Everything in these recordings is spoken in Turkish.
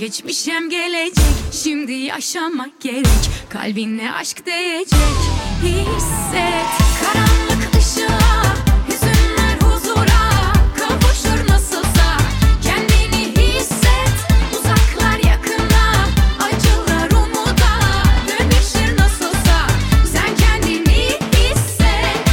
geçmiş hem gelecek. Şimdi yaşamak gerek, kalbine aşk değecek. Hisset karanlık ışığa, hüzünler huzura kavuşur nasılsa. Kendini hisset, uzaklar yakına, acılar umuda dönüşür nasılsa. Sen kendini hisset.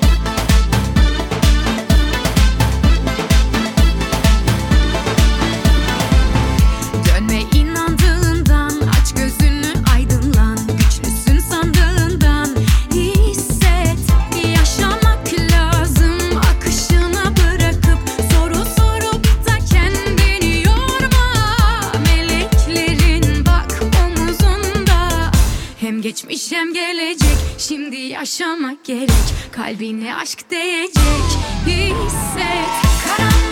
Dönme inandığından, aç gözünü aydınlan. Güçlüsün sandığından hisset. Yaşamak lazım, akışına bırakıp soru sorup da kendini yorma. Meleklerin bak omuzunda, hem geçmiş hem gelecek. Şimdi yaşamak gerek, kalbine aşk değecek. Hisset karanlık